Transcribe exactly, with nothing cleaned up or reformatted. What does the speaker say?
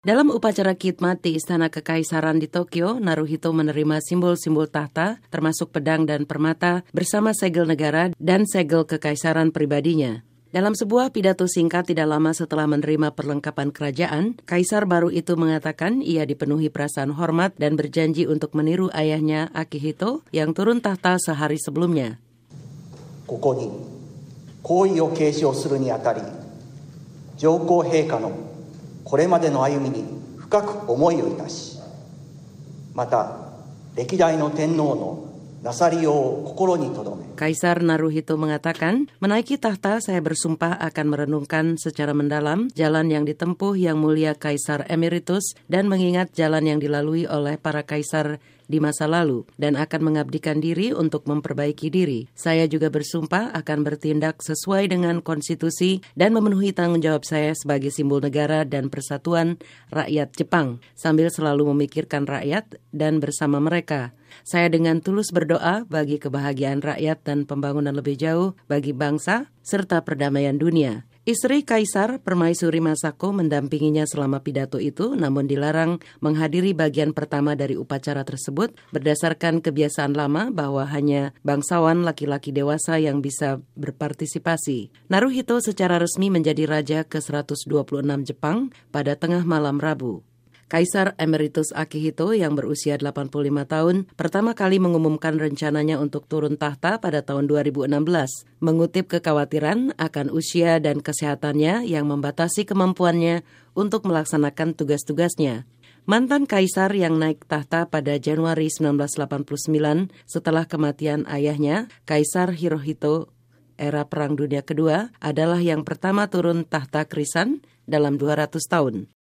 Dalam upacara khidmat di Istana Kekaisaran di Tokyo, Naruhito menerima simbol-simbol tahta, termasuk pedang dan permata, bersama segel negara dan segel kekaisaran pribadinya. Dalam sebuah pidato singkat tidak lama setelah menerima perlengkapan kerajaan, kaisar baru itu mengatakan ia dipenuhi perasaan hormat dan berjanji untuk meniru ayahnya Akihito yang turun tahta sehari sebelumnya. ここに皇位を継承するにあたり、上皇陛下のこれまでの歩みに深く思いをいたし、また歴代の天皇のなさりようを心に留め。 Kaisar Naruhito mengatakan, menaiki tahta saya bersumpah akan merenungkan secara mendalam jalan yang ditempuh Yang Mulia Kaisar Emeritus dan mengingat jalan yang dilalui oleh para kaisar di masa lalu dan akan mengabdikan diri untuk memperbaiki diri. Saya juga bersumpah akan bertindak sesuai dengan konstitusi dan memenuhi tanggung jawab saya sebagai simbol negara dan persatuan rakyat Jepang, sambil selalu memikirkan rakyat dan bersama mereka. Saya dengan tulus berdoa bagi kebahagiaan rakyat dan pembangunan lebih jauh bagi bangsa serta perdamaian dunia. Istri Kaisar, Permaisuri Masako, mendampinginya selama pidato itu, namun dilarang menghadiri bagian pertama dari upacara tersebut berdasarkan kebiasaan lama bahwa hanya bangsawan laki-laki dewasa yang bisa berpartisipasi. Naruhito secara resmi menjadi raja ke seratus dua puluh enam Jepang pada tengah malam Rabu. Kaisar Emeritus Akihito yang berusia delapan puluh lima tahun pertama kali mengumumkan rencananya untuk turun tahta pada tahun dua ribu enam belas, mengutip kekhawatiran akan usia dan kesehatannya yang membatasi kemampuannya untuk melaksanakan tugas-tugasnya. Mantan kaisar yang naik tahta pada Januari seribu sembilan ratus delapan puluh sembilan setelah kematian ayahnya, Kaisar Hirohito era Perang Dunia Kedua, adalah yang pertama turun tahta krisan dalam dua ratus tahun.